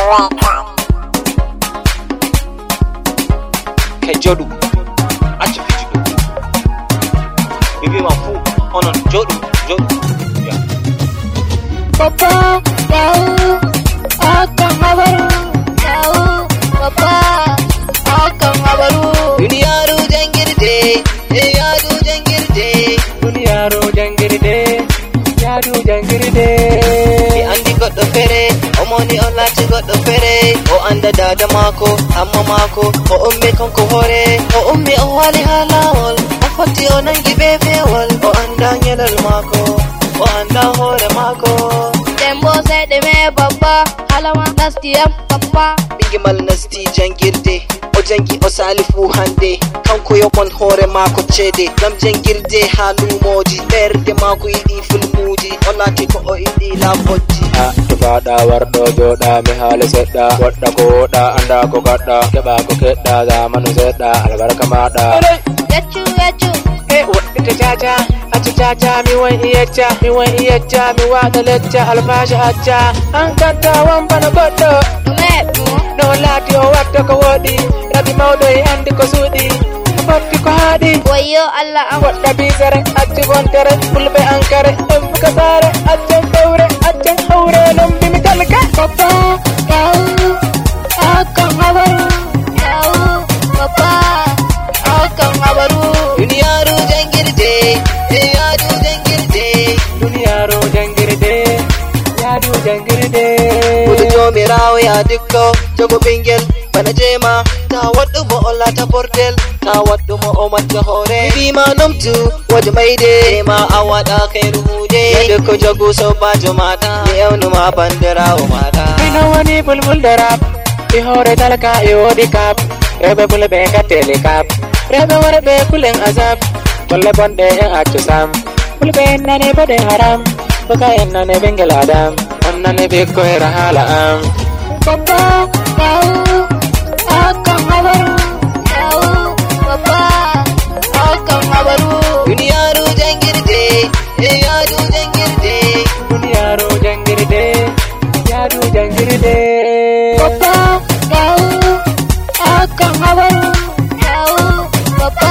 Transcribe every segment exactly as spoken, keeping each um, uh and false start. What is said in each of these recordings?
Hey Jodu, acha fijido. Bibi mafu, ono Jodu, Jodu. Yeah. Papa, yau, akan habaru, yau, papa, akan habaru. Duniyaru jangirde, yaru jangirde. Duniyaru jangirde, yaru jangirde. Mi andi goddo fere, omoni on lati goddo fere. O anda dada mako, amma mako, o ummi kanko hore. O ummi o wali halawol, o foti o nangi befewol. O anda nyelal mako, o anda hore mako. Dembo sai de me papa, halama nasti am papa. Bigimal nasti jangirde, o jangi o salifu hande. Kanko yokon hore mako cede, gam jangirde halumoji. Berde mako yidi fulmuji, o lati ko o yidi laboji. A tufada wardo joda mi hali sedda, wadda ko woda anda ko gadda, keba ko kedda zamanu sedda albarka mada. Yachu yachu, Eh wadda chacha, acha chacha mi wan iyacha, mi wan iyacha mi wada leccha alfashi acha. An gadda wan bana goddo, me mo. no lati o wadda ko wodi, rabi mawdo e andi ko sudi. Fatti ko haadi, Wayo Allah am. wadda bisare, acci gontere, fulbe ankare, embuka sare, acci tawre, acci hawre lambi mi talka. Papa, yau, akan habaru, yau, papa, akan habaru. Duniyaru jangirde, yaru jangirde. Duniyaru jangirde, yaadu jangirde. Kudu jomirawo ya dikko, jogo bingel bana jema. Ta waddu mo o lata bordel, ta waddu mo o matta hore. Bibi ma numtu waje maide, ma awada khairu hude. Yadda ko jogu sobajo mata, mi ewnu ma bandirawo mata. Ina wani bulbul darab, i hore talaka i wodi kap. Rebe bulbe ka telikap, rebe warbe kulen azab. Tolle bonde en accu sam, bulbe nane bode haram. Baka en nane bengel adam, on nane bikko era hala am. Papa, yau, akan habaru, yau, papa, akan habaru. Duniyaru jangirde, yaru jangirde. Duniyaru jangirde, yaadu jangirde. Papa, yau, akan habaru, yau, papa,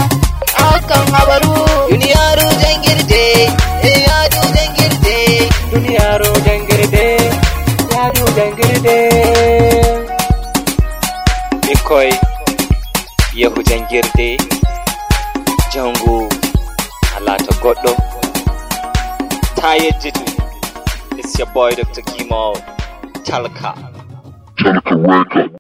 akan habaru. Duniyaru jangirde, yaru jangirde. Duniyaru jangirde, yaadu jangirde. Bikoy yehu jangirde, jangu alata goddo. Ta yejjitu. It's your boy Doctor Kimo Talka. Talca Record.